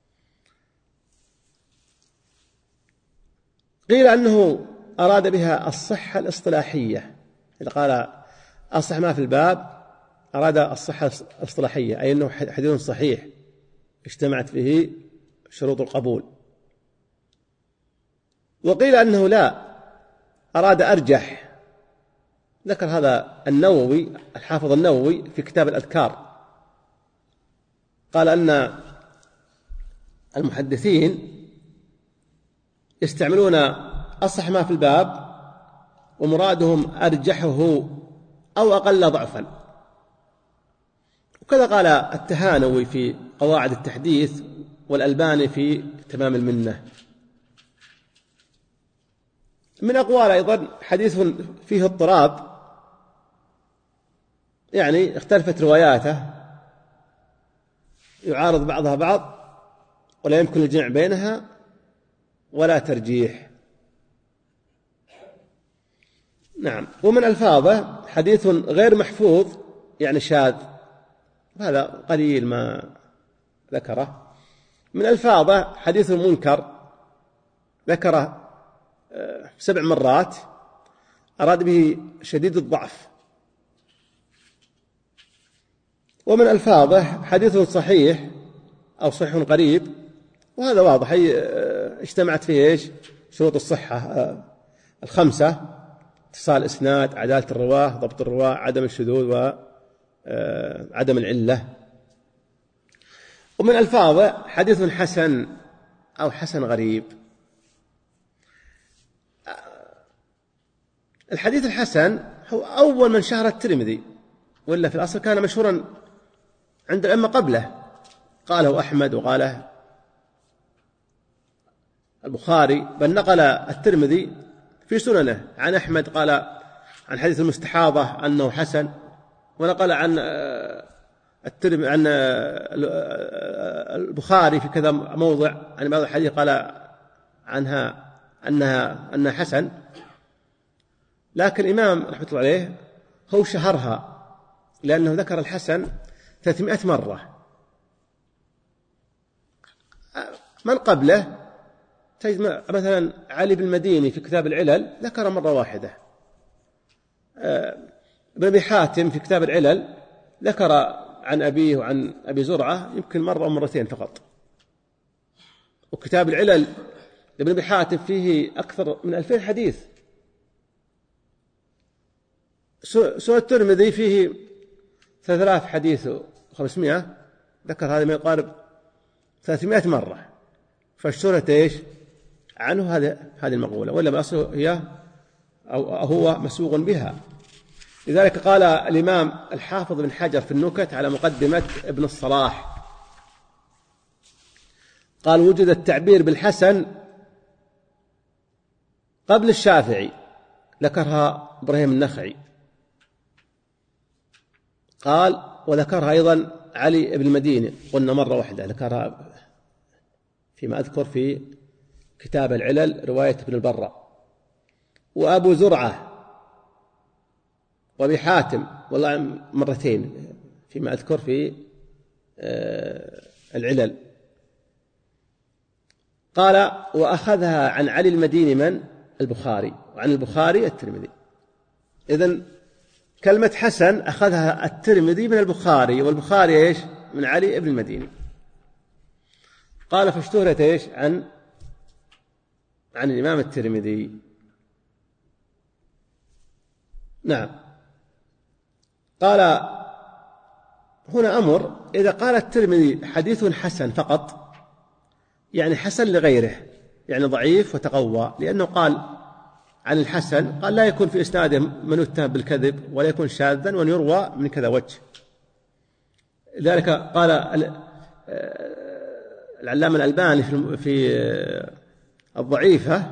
B: قيل أنه أراد بها الصحة الاصطلاحية، إذا قال أصح ما في الباب أراد الصحة الاصطلاحية، أي أنه حديث صحيح اجتمعت فيه شروط القبول. وقيل أنه لا، أراد أرجح. ذكر هذا النووي، الحافظ النووي في كتاب الأذكار، قال أن المحدثين يستعملون أصح ما في الباب ومرادهم أرجحه أو أقل ضعفا. وكذا قال التهانوي في قواعد التحديث، والألباني في تمام المنة. من أقوال أيضا حديث فيه اضطراب، يعني اختلفت رواياته، يعارض بعضها بعض ولا يمكن الجمع بينها ولا ترجيح. نعم. ومن ألفاظه حديث غير محفوظ، يعني شاذ، هذا قليل ما ذكره. من ألفاظه حديث منكر، ذكره 7 مرات، أراد به شديد الضعف. ومن ألفاظه حديث صحيح أو صحيح قريب، وهذا واضح اجتمعت فيه شروط الصحة 5: اتصال إسناد، عدالة الرواه، ضبط الرواه، عدم الشذوذ، وعدم العلة. ومن ألفاظه حديث حسن أو حسن غريب. الحديث الحسن هو أول من شهر الترمذي، ولا في الأصل كان مشهورا عند الأئمة قبله، قاله أحمد وقاله البخاري، بل نقل الترمذي في سننه عن أحمد قال عن حديث المستحاضة أنه حسن، ونقل عن البخاري في كذا موضع عن بعض الحديث قال عنها أنها حسن. لكن الإمام رحمة الله عليه هو شهرها لأنه ذكر الحسن 300 مرة. من قبله تجد مثلا علي بن المديني في كتاب العلل ذكر مرة واحدة، ابن أبي حاتم في كتاب العلل ذكر عن أبيه وعن أبي زرعة يمكن مرة أو مرتين فقط. وكتاب العلل ابن أبي حاتم فيه أكثر من 2000 حديث. سنن الترمذي فيه 3000 حديث و500، ذكر هذا ما يقارب 300 مرة، فاشتهرت ايش عنه هذه المقولة، ولا بأصله هي أو هو مسوغ بها. لذلك قال الإمام الحافظ بن حجر في النكت على مقدمة ابن الصلاح، قال: وجد التعبير بالحسن قبل الشافعي، ذكرها إبراهيم النخعي. قال: وذكرها أيضا علي بن المديني، قلنا مرة واحدة، ذكرها فيما أذكر في كتاب العلل رواية ابن البراء. وأبو زرعة وأبي حاتم والله مرتين فيما أذكر في العلل. قال: وأخذها عن علي المديني من؟ البخاري، وعن البخاري الترمذي. إذن كلمة حسن أخذها الترمذي من البخاري، والبخاري إيش؟ من علي بن المديني. قال: فاشتهرت إيش عن الإمام الترمذي. نعم. قال هنا أمر، إذا قال الترمذي حديث حسن فقط يعني حسن لغيره، يعني ضعيف وتقوى، لأنه قال عن الحسن قال لا يكون في إسناده من يتهم بالكذب ولا يكون شاذا وأن يروى من كذا وجه. لذلك قال العلامة الألباني في الضعيفة: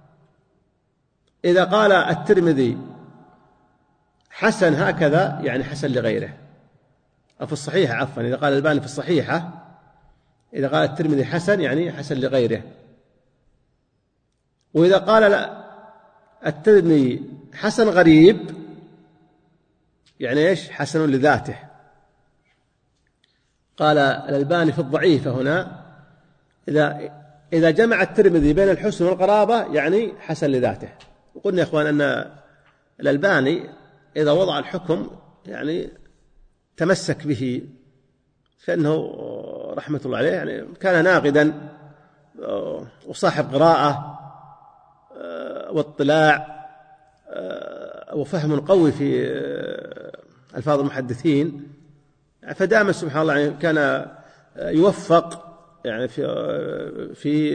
B: إذا قال الترمذي حسن هكذا يعني حسن لغيره، أو في الصحيحة عفوا، إذا قال الألباني في الصحيحة إذا قال الترمذي حسن يعني حسن لغيره. وإذا قال الترمذي حسن غريب يعني إيش؟ حسن لذاته. قال الألباني في الضعيفة هنا: إذا جمع الترمذي بين الحسن والقرابة يعني حسن لذاته. وقلنا يا إخوان أن الألباني إذا وضع الحكم يعني تمسك به، فإنه رحمة الله عليه يعني كان ناقدا وصاحب قراءة واطلاع وفهم قوي في ألفاظ المحدثين، فدائما سبحان الله يعني كان يوفق يعني في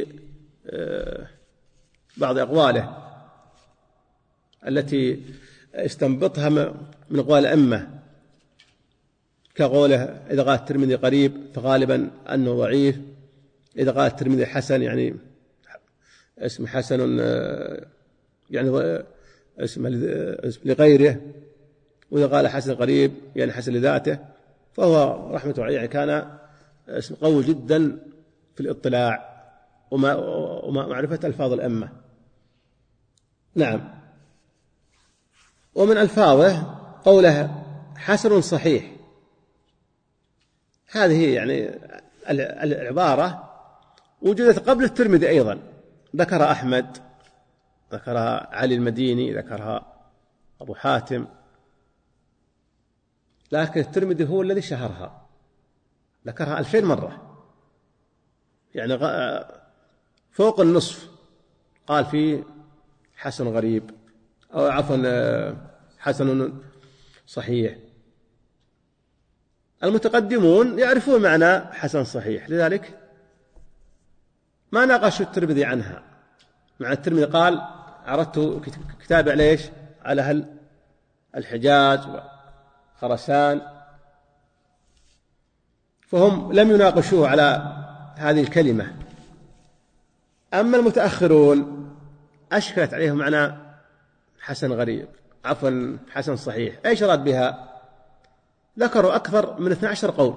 B: بعض أقواله التي استنبطها من أقوال الأئمة، كقوله: إذا قال الترمذي قريب فغالبا أنه ضعيف، إذا قال الترمذي حسن يعني اسم حسن يعني اسم لغيره، وإذا قال حسن قريب يعني حسن لذاته. فهو رحمة الله يعني كان اسم قوي جدا في الاطلاع ومعرفة ألفاظ الأئمة. نعم. ومن ألفاظه قوله حسن صحيح، هذه يعني العبارة وجدت قبل الترمذي أيضا، ذكرها أحمد، ذكرها علي المديني، ذكرها أبو حاتم، لكن الترمذي هو الذي شهرها، ذكرها 2000 مرة، يعني فوق النصف قال فيه حسن غريب، أو عفوا حسن صحيح. المتقدمون يعرفون معنى حسن صحيح، لذلك ما ناقشوا الترمذي عنها. مع الترمذي قال: عرضت كتابي على إيش؟ على أهل الحجاز خرسان، فهم لم يناقشوه على هذه الكلمة. أما المتأخرون أشكلت عليهم معنى حسن غريب، عفوا حسن صحيح. إيش راد بها؟ ذكروا أكثر من 12 قول.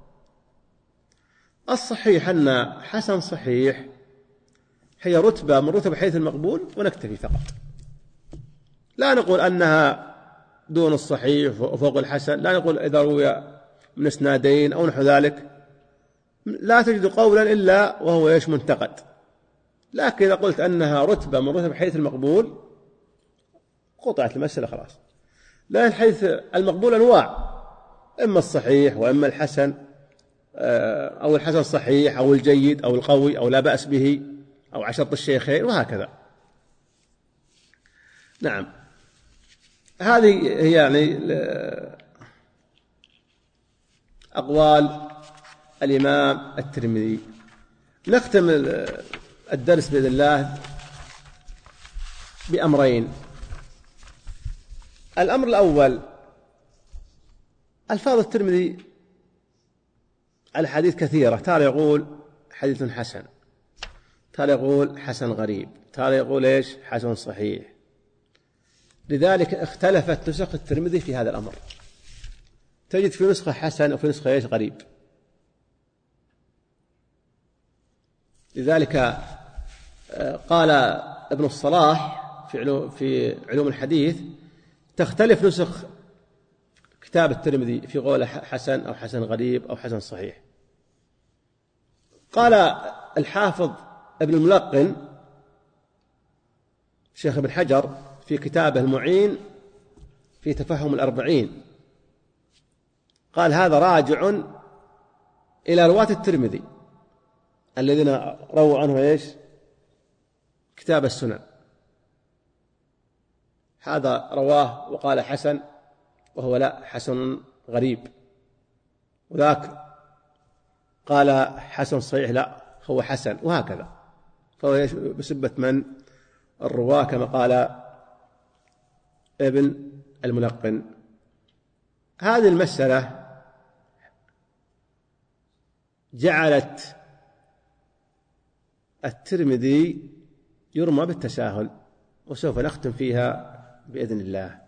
B: الصحيح أن حسن صحيح هي رتبة من رتب حديث المقبول، ونكتفي فقط، لا نقول أنها دون الصحيح وفوق الحسن، لا نقول إذا روي من اسنادين أو نحو ذلك، لا تجد قولا إلا وهو إيش منتقد. لكن إذا قلت أنها رتبة من رتب حديث المقبول قطعت المسألة خلاص. لا، الحديث المقبول أنواع، إما الصحيح وإما الحسن، أو الحسن الصحيح أو الجيد أو القوي أو لا بأس به أو عشرة الشيخين وهكذا. نعم، هذه هي يعني أقوال الإمام الترمذي. نختم الدرس بإذن الله بأمرين. الأمر الأول، ألفاظ الترمذي الحديث كثيرة، تارة يقول حديث حسن، تارة يقول حسن غريب، تارة يقول إيش حسن صحيح. لذلك اختلفت نسخ الترمذي في هذا الأمر، تجد في نسخة حسن وفي نسخة إيش غريب. لذلك قال ابن الصلاح في علوم الحديث تختلف نسخ كتاب الترمذي في قول حسن أو حسن غريب أو حسن صحيح. قال الحافظ ابن الملقن شيخ ابن حجر في كتابه المعين في تفهم الأربعين، قال هذا راجع إلى رواة الترمذي الذين رووا عنه إيش كتاب السنن، هذا رواه وقال حسن وهو لا حسن غريب، وذاك قال حسن صحيح لا هو حسن، وهكذا. فهو بسبة من الرواة كما قال ابن الملقن. هذه المسألة جعلت الترمذي يرمى بالتساهل، وسوف نختم فيها بإذن الله.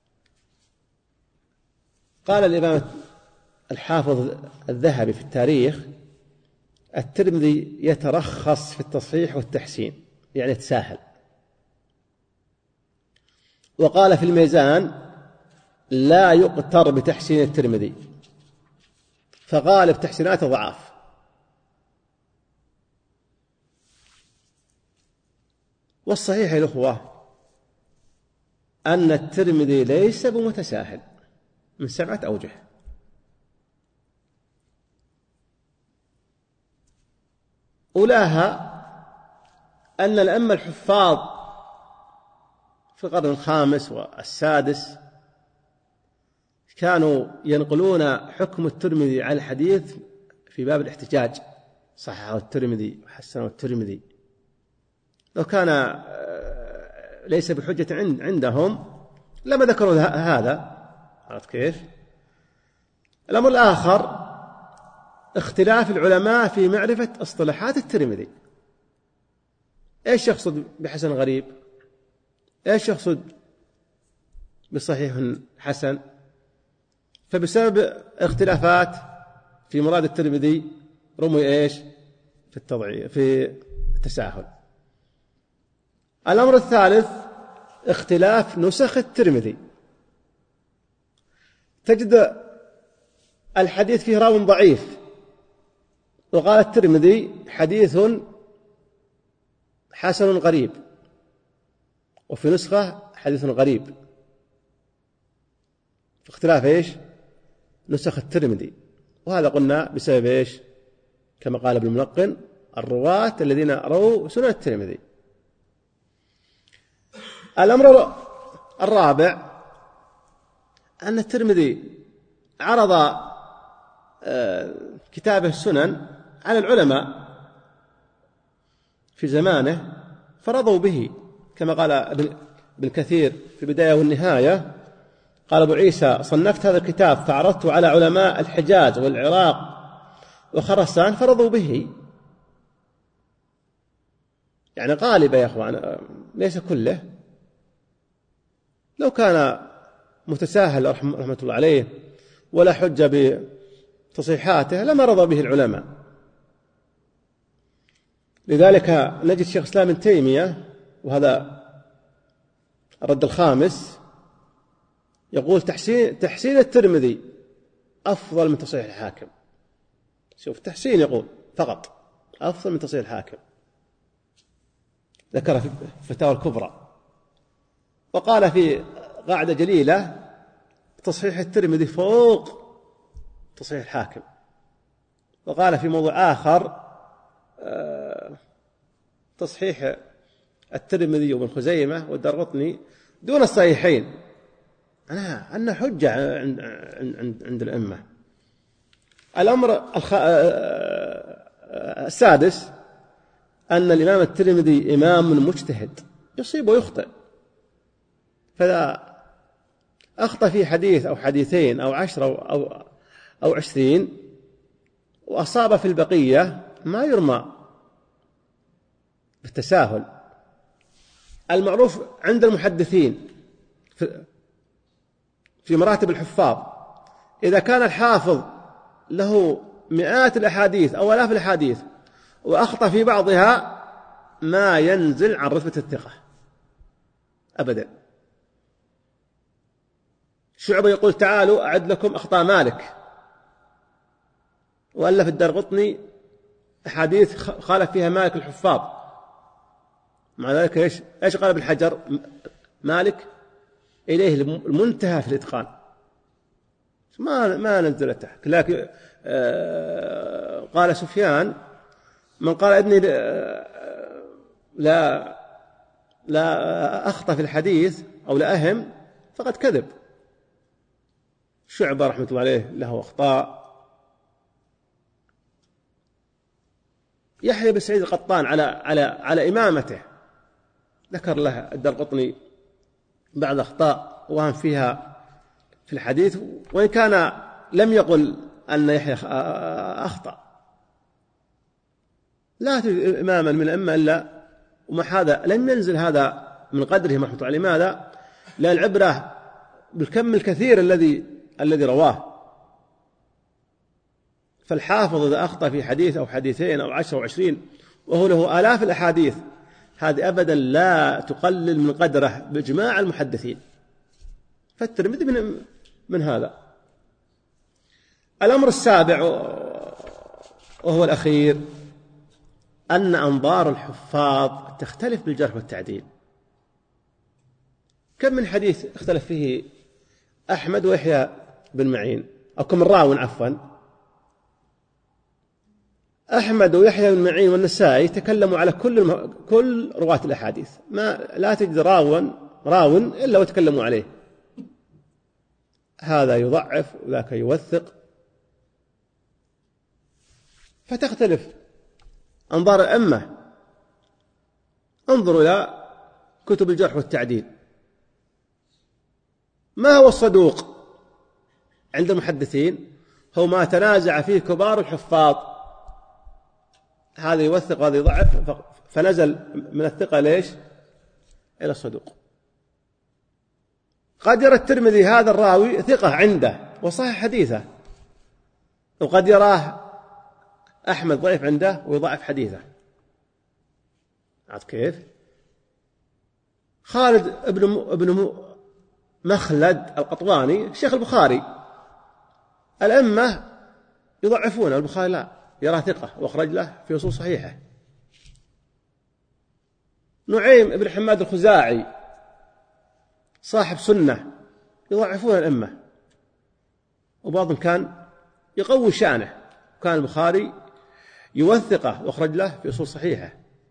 B: قال الإمام الحافظ الذهبي في التاريخ الترمذي يترخص في التصحيح والتحسين، يعني يتساهل. وقال في الميزان لا يقتر بتحسين الترمذي، فغالب تحسيناته ضعاف. والصحيح يا الأخوة أن الترمذي ليس بمتساهل من 7 أوجه. أولاها أن الأئمة الحفاظ في القرن الخامس والسادس كانوا ينقلون حكم الترمذي على الحديث في باب الاحتجاج، صححه الترمذي وحسنه الترمذي. لو كان ليس بحجة عندهم لما ذكروا هذا. عرفت كيف؟ الأمر الآخر اختلاف العلماء في معرفة اصطلاحات الترمذي. ايش يقصد بحسن غريب؟ ايش يقصد بصحيح حسن؟ فبسبب اختلافات في مراد الترمذي رمي ايش في التضعيف في التساهل. الأمر الثالث اختلاف نسخ الترمذي، تجد الحديث فيه راو ضعيف، وقال الترمذي حديث حسن غريب، وفي نسخة حديث غريب، في اختلاف ايش نسخ الترمذي. وهذا قلنا بسبب ايش كما قال ابن الملقن الرواة الذين رووا سنن الترمذي. الأمر الرابع أن الترمذي عرض كتابه السنن على العلماء في زمانه فرضوا به، كما قال ابن كثير في البداية والنهاية قال أبو عيسى: صنفت هذا الكتاب فعرضته على علماء الحجاز والعراق وخراسان فرضوا به. يعني غالبا يا أخوان، ليس كله. لو كان متساهل رحمة الله عليه ولا حجة بتصحيحاته لما رضى به العلماء. لذلك نجد شيخ الإسلام ابن تيمية، وهذا الرد الخامس، يقول تحسين الترمذي أفضل من تصحيح الحاكم. شوف، تحسين يقول فقط أفضل من تصحيح الحاكم، ذكر في الفتاوى الكبرى. وقال في قاعدة جليلة: تصحيح الترمذي فوق تصحيح الحاكم. وقال في موضوع آخر: تصحيح الترمذي وابن خزيمة والدارقطني دون الصحيحين أنها حجة عند الأمة. الأمر السادس أن الإمام الترمذي إمام مجتهد، يصيب ويخطئ، فإذا أخطأ في حديث أو حديثين أو 10 أو 20 وأصاب في البقية ما يرمى بالتساهل. المعروف عند المحدثين في مراتب الحفاظ، إذا كان الحافظ له مئات الأحاديث أو آلاف الأحاديث وأخطأ في بعضها ما ينزل عن رتبة الثقة أبدا. شعبة يقول: تعالوا أعد لكم أخطاء مالك، وألف الدارقطني أحاديث خالف فيها مالك الحفاظ. مع ذلك إيش قال ابن حجر؟ مالك إليه المنتهى في الإتقان، ما نزلته. لكن قال سفيان: من قال إني لا أخطأ في الحديث أو لا أهم فقد كذب. شعبة رحمة الله عليه له أخطاء. يحيى بن سعيد القطان على إمامته ذكر له الدارقطني بعض أخطاء وهم فيها في الحديث، وإن كان لم يقل أن يحيى أخطأ. لا تجد إماما من الأئمة إلا ومع هذا لم ينزل هذا من قدره رحمة الله عليه. لماذا؟ لأن العبرة بالكم الكثير الذي رواه. فالحافظ إذا أخطأ في حديث أو حديثين أو 10 أو 20 وهو له آلاف الأحاديث، هذه أبدا لا تقلل من قدره بإجماع المحدثين. فالترمذي من هذا. الأمر السابع وهو الأخير أن أنظار الحفاظ تختلف بالجرح والتعديل. كم من حديث اختلف فيه أحمد ويحيى بن معين، أو كم من راو عفوا. أحمد ويحيى بن معين والنسائي تكلموا على كل رواة الأحاديث، لا تجد راو إلا وتكلموا عليه. هذا يضعف وذاك يوثق، فتختلف أنظار الأئمة. انظروا إلى كتب الجرح والتعديل. ما هو الصدوق عند المحدثين؟ هو ما تنازع فيه كبار الحفاظ، هذا يوثق وهذا يضعف، فنزل من الثقة ليش إلى الصدوق. قد يرى الترمذي هذا الراوي ثقة عنده وصحح حديثه، وقد يراه أحمد ضعيف عنده ويضعف حديثه. عاد كيف؟ خالد ابن مخلد القطواني شيخ البخاري، الأئمة يضعفون، البخاري لا، يراه ثقة واخرج له في أصول صحيحة. نعيم ابن حماد الخزاعي صاحب سنة، يضعفون الأئمة، وبعضهم كان يقوي شأنه، كان البخاري يوثقه واخرج له في أصول صحيحة.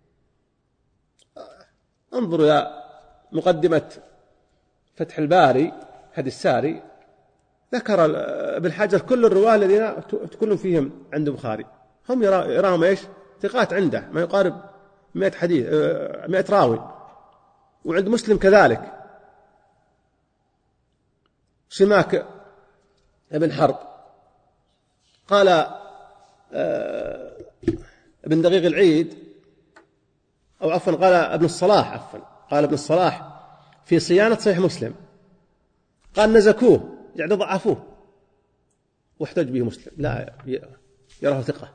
B: انظروا يا مقدمة فتح الباري هدي الساري، ذكر ابن حجر كل الرواة الذين كلهم فيهم عند البخاري، هم يراهم ايش؟ ثقات عنده، ما يقارب 100 حديث 100 راوي، وعند مسلم كذلك. سماك ابن حرب قال ابن دقيق العيد، أو عفوا قال ابن الصلاح، قال ابن الصلاح في صيانة صحيح مسلم، قال نزكوه يعني ضعفوه واحتج به مسلم، لا يراه ثقة.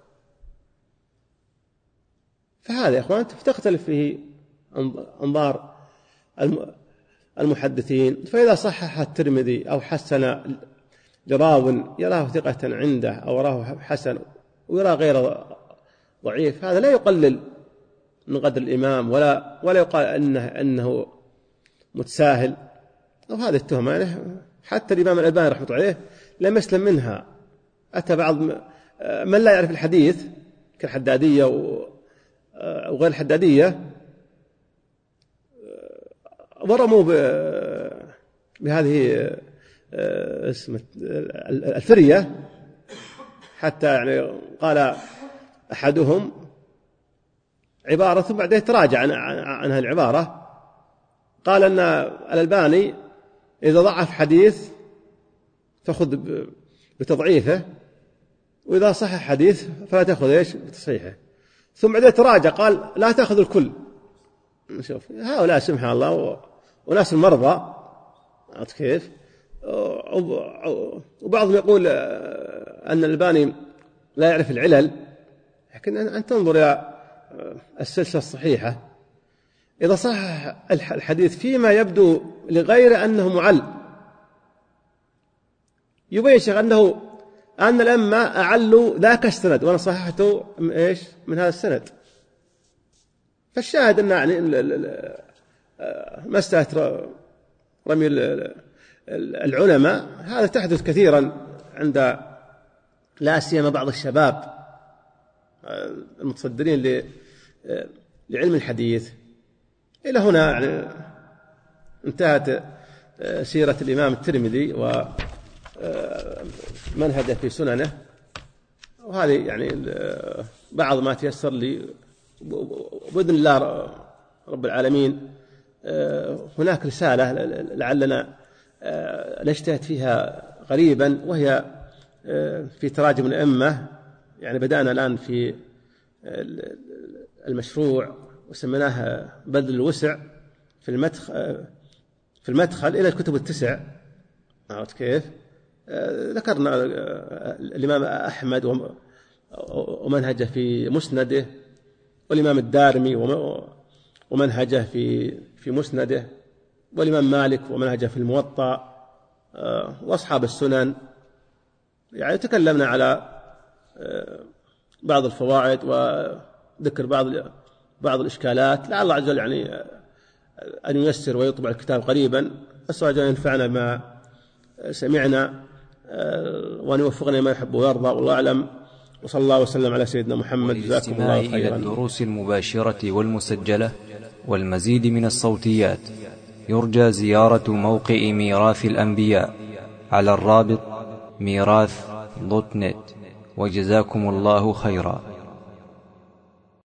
B: فهذا يا أخوان تختلف فيه أنظار المحدثين. فإذا صحح الترمذي أو حسن لراو يراه ثقة عنده أو يراه حسن ويرى غير ضعيف، هذا لا يقلل من قدر الإمام ولا يقال أنه متساهل أو هذه التهمة. يعني حتى الإمام الألباني رحمه الله عليه لم يسلم منها. أتى بعض من لا يعرف الحديث كالحدادية وغير الحدادية ورموا بهذه اسم الفرية، حتى يعني قال أحدهم عبارة ثم بعدين تراجع عنها العبارة، قال أن الألباني إذا ضعف حديث تأخذ بتضعيفه، وإذا صح حديث فلا تأخذ بتصحيحه. ثم بعدين تراجع قال لا تأخذ الكل. نشوف هؤلاء سبحان الله وناس المرضى كيف. وبعضهم يقول أن الألباني لا يعرف العلل، لكن أن تنظر إلى السلسلة الصحيحة، إذا صح الحديث فيما يبدو لغير أنه معل يبين شيخ أن الأئمة أعلوا ذاك السند وأنا صححته من هذا السند. فالشاهد أن يعني مسألة رمي العلماء هذا تحدث كثيرا عند لا سيما بعض الشباب المتصدرين لعلم الحديث. إلى هنا يعني انتهت سيرة الإمام الترمذي ومنهجه في سننه، وهذه يعني بعض ما تيسر لي بإذن الله رب العالمين. هناك رسالة لعلنا نجتهد فيها قريبا، وهي في تراجم الأئمة. يعني بدأنا الآن في المشروع وسميناها بذل الوسع في المدخل إلى الكتب التسع. عرفت كيف؟ ذكرنا الإمام أحمد ومنهجه في مسنده، والإمام الدارمي ومنهجه في مسنده، والإمام مالك ومنهجه في الموطأ، وأصحاب السنن. يعني تكلمنا على بعض الفوائد وذكر بعض الإشكالات. لعل الله عز وجل يعني أن ييسر ويطبع الكتاب قريبا. أسأل الله أن ينفعنا ما سمعنا وأن يوفقنا ما يحب ويرضى، والله أعلم. وصلى الله وسلم على سيدنا محمد. جزاكم الله خيرا.
A: إلى الدروس المباشرة والمسجلة والمزيد من الصوتيات يرجى زيارة موقع ميراث الأنبياء على الرابط ميراث.net. وجزاكم الله خيرا.